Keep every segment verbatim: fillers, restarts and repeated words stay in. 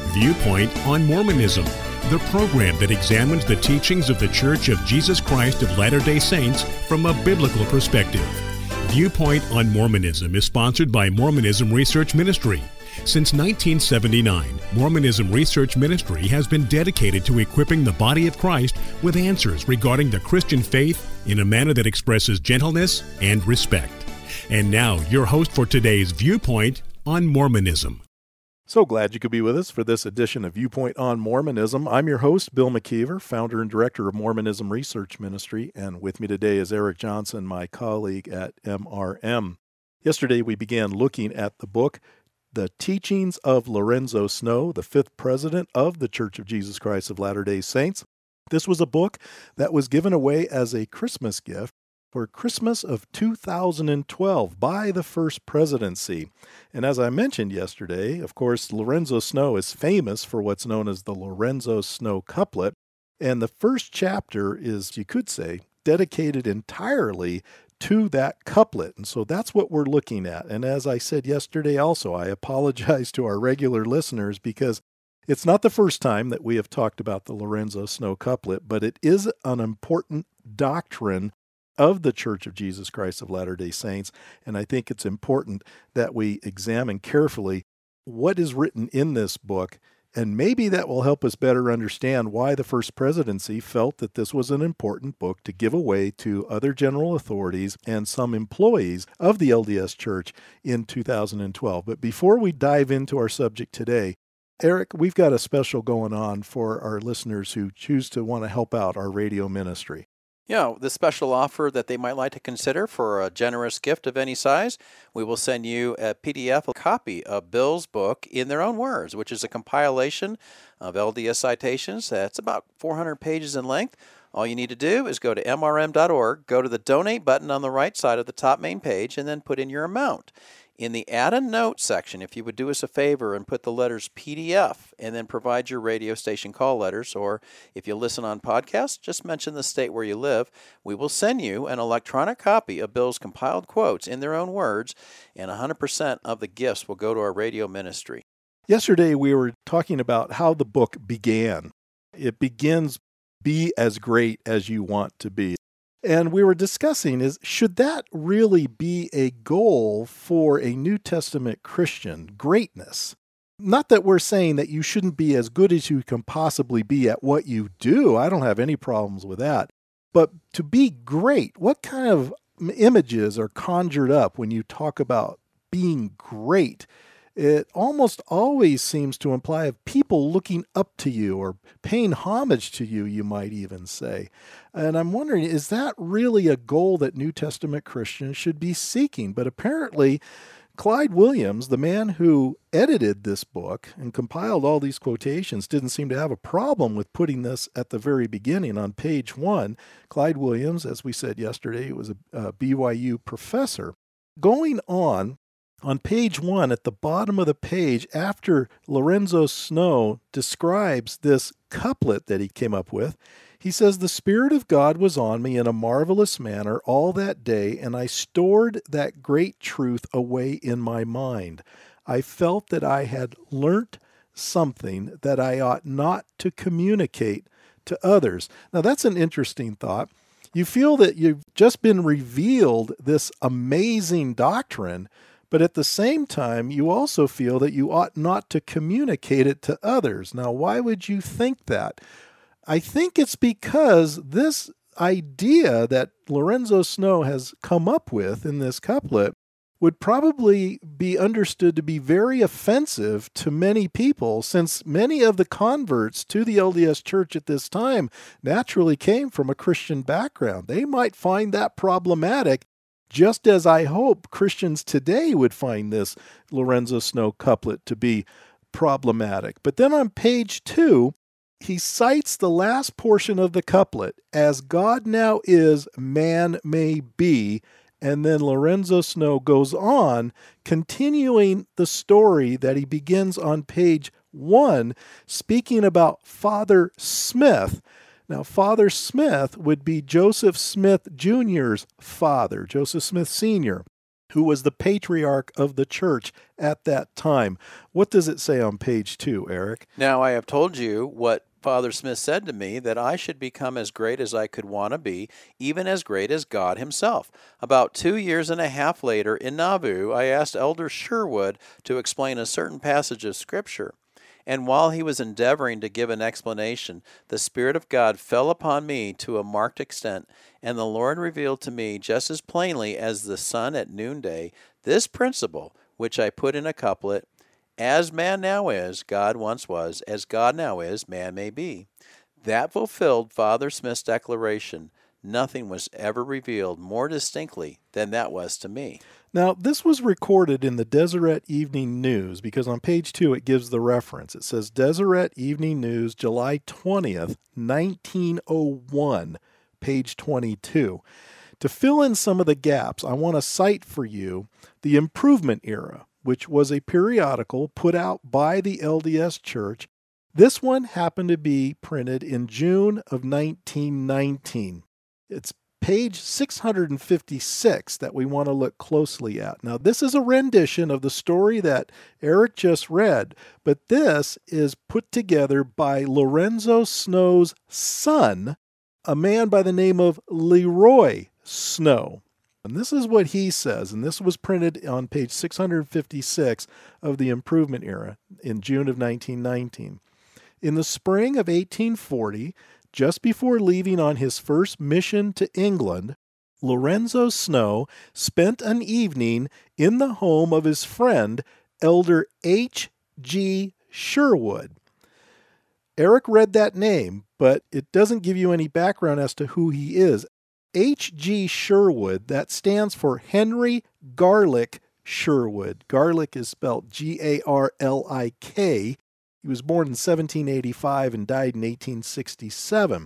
Viewpoint on Mormonism, the program that examines the teachings of the Church of Jesus Christ of Latter-day Saints from a biblical perspective. Viewpoint on Mormonism is sponsored by Mormonism Research Ministry. Since nineteen seventy-nine, Mormonism Research Ministry has been dedicated to equipping the body of Christ with answers regarding the Christian faith in a manner that expresses gentleness and respect. And now, your host for today's Viewpoint on Mormonism. So glad you could be with us for this edition of Viewpoint on Mormonism. I'm your host, Bill McKeever, founder and director of Mormonism Research Ministry, and with me today is Eric Johnson, my colleague at M R M. Yesterday, we began looking at the book, The Teachings of Lorenzo Snow, the fifth president of the Church of Jesus Christ of Latter-day Saints. This was a book that was given away as a Christmas gift for Christmas of two thousand twelve by the First Presidency. And as I mentioned yesterday, of course, Lorenzo Snow is famous for what's known as the Lorenzo Snow couplet. And the first chapter is, you could say, dedicated entirely to that couplet. And so that's what we're looking at. And as I said yesterday also, I apologize to our regular listeners because it's not the first time that we have talked about the Lorenzo Snow couplet, but it is an important doctrine of the Church of Jesus Christ of Latter-day Saints, and I think it's important that we examine carefully what is written in this book, and maybe that will help us better understand why the First Presidency felt that this was an important book to give away to other general authorities and some employees of the L D S Church in two thousand twelve. But before we dive into our subject today, Eric, we've got a special going on for our listeners who choose to want to help out our radio ministry. Yeah, the special offer that they might like to consider for a generous gift of any size, we will send you a P D F a copy of Bill's book in their own words, which is a compilation of L D S citations. That's about four hundred pages in length. All you need to do is go to M R M dot org, go to the donate button on the right side of the top main page, and then put in your amount. In the add a note section, if you would do us a favor and put the letters P D F and then provide your radio station call letters, or if you listen on podcast, just mention the state where you live, we will send you an electronic copy of Bill's compiled quotes in their own words, and one hundred percent of the gifts will go to our radio ministry. Yesterday, we were talking about how the book began. It begins, be as great as you want to be. And we were discussing is, should that really be a goal for a New Testament Christian, greatness? Not that we're saying that you shouldn't be as good as you can possibly be at what you do. I don't have any problems with that. But to be great, what kind of images are conjured up when you talk about being great? It almost always seems to imply of people looking up to you or paying homage to you, you might even say. And I'm wondering, is that really a goal that New Testament Christians should be seeking? But apparently, Clyde Williams, the man who edited this book and compiled all these quotations, didn't seem to have a problem with putting this at the very beginning on page one. Clyde Williams, as we said yesterday, was a, a B Y U professor. Going on, On page one, at the bottom of the page, after Lorenzo Snow describes this couplet that he came up with, he says, "The Spirit of God was on me in a marvelous manner all that day, and I stored that great truth away in my mind. I felt that I had learnt something that I ought not to communicate to others." Now, that's an interesting thought. You feel that you've just been revealed this amazing doctrine, but at the same time, you also feel that you ought not to communicate it to others. Now, why would you think that? I think it's because this idea that Lorenzo Snow has come up with in this couplet would probably be understood to be very offensive to many people, since many of the converts to the L D S Church at this time naturally came from a Christian background. They might find that problematic, just as I hope Christians today would find this Lorenzo Snow couplet to be problematic. But then on page two, he cites the last portion of the couplet, "As God now is, man may be," and then Lorenzo Snow goes on, continuing the story that he begins on page one, speaking about Father Smith. Now, Father Smith would be Joseph Smith Junior's father, Joseph Smith Senior who was the patriarch of the church at that time. What does it say on page two, Eric? Now I have told you what Father Smith said to me, that I should become as great as I could want to be, even as great as God himself. About two years and a half later in Nauvoo, I asked Elder Sherwood to explain a certain passage of Scripture. And while he was endeavoring to give an explanation, the Spirit of God fell upon me to a marked extent, and the Lord revealed to me just as plainly as the sun at noonday this principle, which I put in a couplet: as man now is, God once was; as God now is, man may be. That fulfilled Father Smith's declaration. Nothing was ever revealed more distinctly than that was to me. Now, this was recorded in the Deseret Evening News, because on page two it gives the reference. It says Deseret Evening News, July twentieth, nineteen oh one, page twenty-two. To fill in some of the gaps, I want to cite for you the Improvement Era, which was a periodical put out by the L D S Church. This one happened to be printed in June of nineteen nineteen. It's page six hundred fifty-six that we want to look closely at. Now, this is a rendition of the story that Eric just read, but this is put together by Lorenzo Snow's son, a man by the name of Leroy Snow. And this is what he says, and this was printed on page six hundred fifty-six of the Improvement Era in June of nineteen nineteen. In the spring of eighteen forty, just before leaving on his first mission to England, Lorenzo Snow spent an evening in the home of his friend, Elder H G Sherwood. Eric read that name, but it doesn't give you any background as to who he is. H G Sherwood, that stands for Henry Garlick Sherwood. Garlick is spelled G A R L I K. He was born in seventeen eighty-five and died in eighteen sixty-seven.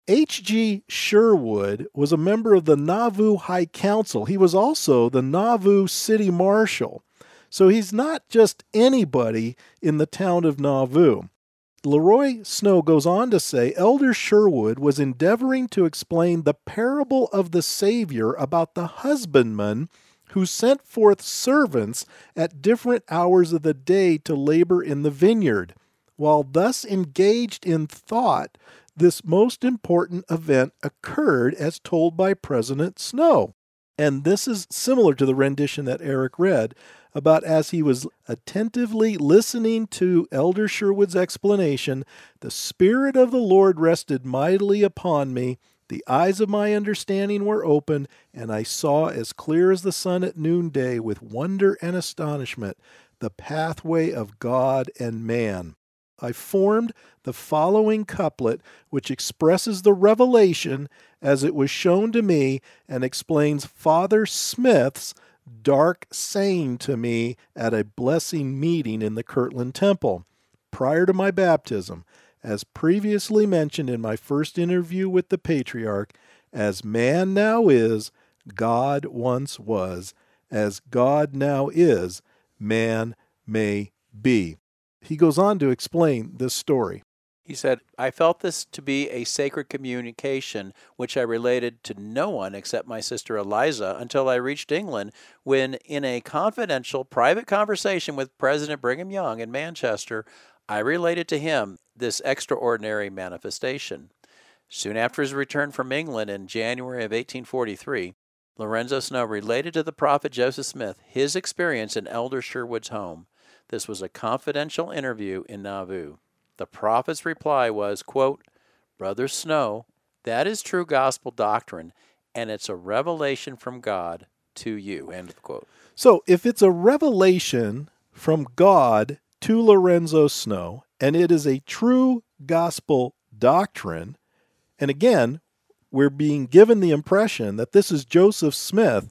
H G Sherwood was a member of the Nauvoo High Council. He was also the Nauvoo City Marshal. So he's not just anybody in the town of Nauvoo. Leroy Snow goes on to say, Elder Sherwood was endeavoring to explain the parable of the Savior about the husbandman who sent forth servants at different hours of the day to labor in the vineyard. While thus engaged in thought, this most important event occurred as told by President Snow. And this is similar to the rendition that Eric read about as he was attentively listening to Elder Sherwood's explanation, the Spirit of the Lord rested mightily upon me, the eyes of my understanding were opened, and I saw as clear as the sun at noonday with wonder and astonishment the pathway of God and man. I formed the following couplet, which expresses the revelation as it was shown to me and explains Father Smith's dark saying to me at a blessing meeting in the Kirtland Temple prior to my baptism. As previously mentioned in my first interview with the Patriarch, as man now is, God once was. As God now is, man may be. He goes on to explain this story. He said, I felt this to be a sacred communication which I related to no one except my sister Eliza until I reached England, when in a confidential private conversation with President Brigham Young in Manchester, I related to him this extraordinary manifestation. Soon after his return from England in January of eighteen forty-three, Lorenzo Snow related to the prophet Joseph Smith his experience in Elder Sherwood's home. This was a confidential interview in Nauvoo. The prophet's reply was, quote, Brother Snow, that is true gospel doctrine, and it's a revelation from God to you, end of quote. So if it's a revelation from God to Lorenzo Snow, and it is a true gospel doctrine, and again, we're being given the impression that this is Joseph Smith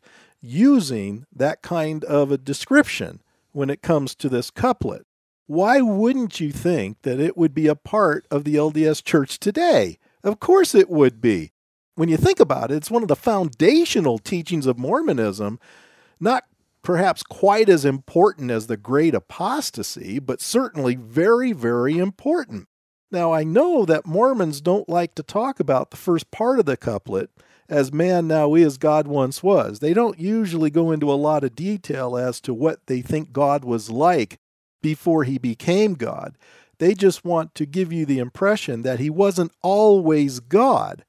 using that kind of a description when it comes to this couplet. Why wouldn't you think that it would be a part of the L D S Church today? Of course it would be. When you think about it, it's one of the foundational teachings of Mormonism, not perhaps quite as important as the Great Apostasy, but certainly very, very important. Now, I know that Mormons don't like to talk about the first part of the couplet, as man now is, God once was. They don't usually go into a lot of detail as to what they think God was like before he became God. They just want to give you the impression that he wasn't always God.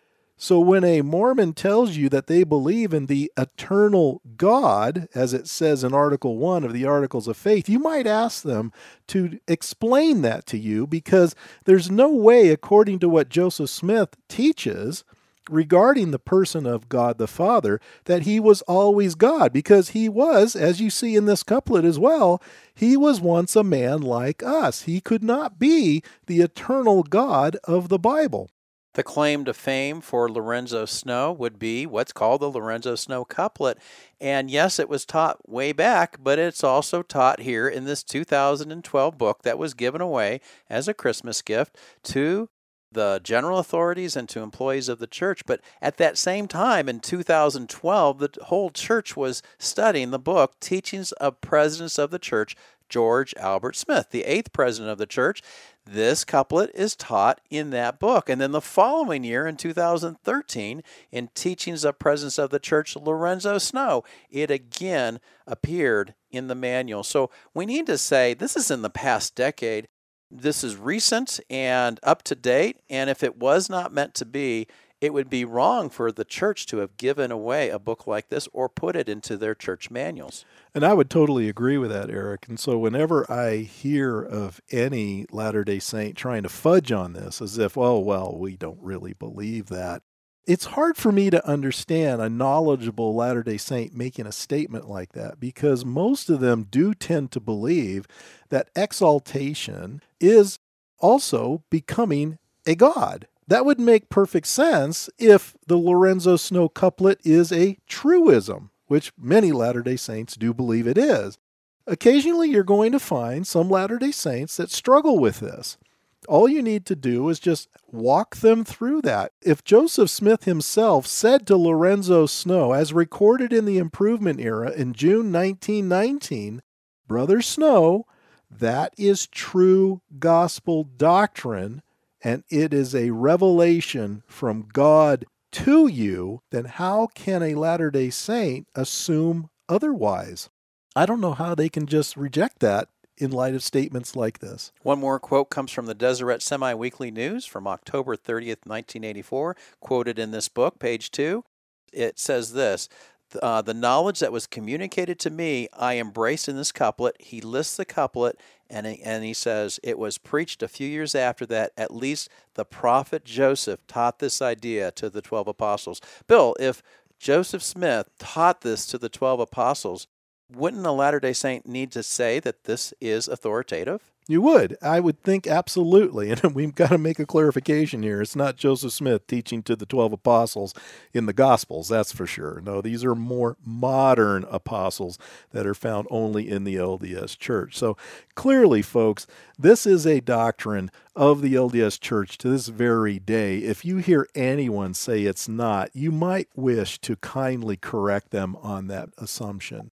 So when a Mormon tells you that they believe in the eternal God, as it says in Article one of the Articles of Faith, you might ask them to explain that to you, because there's no way, according to what Joseph Smith teaches regarding the person of God the Father, that he was always God, because he was, as you see in this couplet as well, he was once a man like us. He could not be the eternal God of the Bible. The claim to fame for Lorenzo Snow would be what's called the Lorenzo Snow couplet. And yes, it was taught way back, but it's also taught here in this two thousand twelve book that was given away as a Christmas gift to the general authorities and to employees of the church. But at that same time, in two thousand twelve, the whole church was studying the book, Teachings of Presidents of the Church, George Albert Smith, the eighth president of the church. This couplet is taught in that book. And then the following year, in two thousand thirteen, in Teachings of Presidents of the Church, Lorenzo Snow, it again appeared in the manual. So we need to say this is in the past decade. This is recent and up to date. And if it was not meant to be, it would be wrong for the church to have given away a book like this or put it into their church manuals. And I would totally agree with that, Eric. And so whenever I hear of any Latter-day Saint trying to fudge on this as if, oh, well, we don't really believe that, it's hard for me to understand a knowledgeable Latter-day Saint making a statement like that, because most of them do tend to believe that exaltation is also becoming a god. That would make perfect sense if the Lorenzo Snow couplet is a truism, which many Latter-day Saints do believe it is. Occasionally, you're going to find some Latter-day Saints that struggle with this. All you need to do is just walk them through that. If Joseph Smith himself said to Lorenzo Snow, as recorded in the Improvement Era in June nineteen nineteen, Brother Snow, that is true gospel doctrine, and it is a revelation from God to you, then how can a Latter-day Saint assume otherwise? I don't know how they can just reject that in light of statements like this. One more quote comes from the Deseret Semi-Weekly News from October thirtieth, nineteen eighty-four, quoted in this book, page two. It says this, uh, the knowledge that was communicated to me, I embraced in this couplet. He lists the couplet, and he, and he says, it was preached a few years after that. At least the prophet Joseph taught this idea to the twelve apostles. Bill, if Joseph Smith taught this to the twelve apostles, wouldn't a Latter-day Saint need to say that this is authoritative? You would. I would think absolutely. And we've got to make a clarification here. It's not Joseph Smith teaching to the twelve apostles in the Gospels, that's for sure. No, these are more modern apostles that are found only in the L D S Church. So clearly, folks, this is a doctrine of the L D S Church to this very day. If you hear anyone say it's not, you might wish to kindly correct them on that assumption.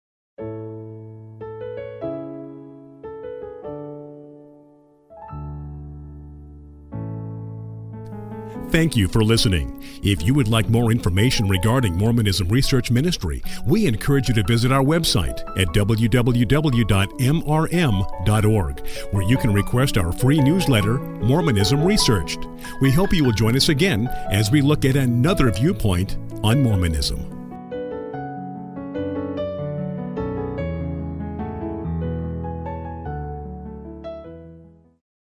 Thank you for listening. If you would like more information regarding Mormonism Research Ministry, we encourage you to visit our website at w w w dot m r m dot org, where you can request our free newsletter, Mormonism Researched. We hope you will join us again as we look at another viewpoint on Mormonism.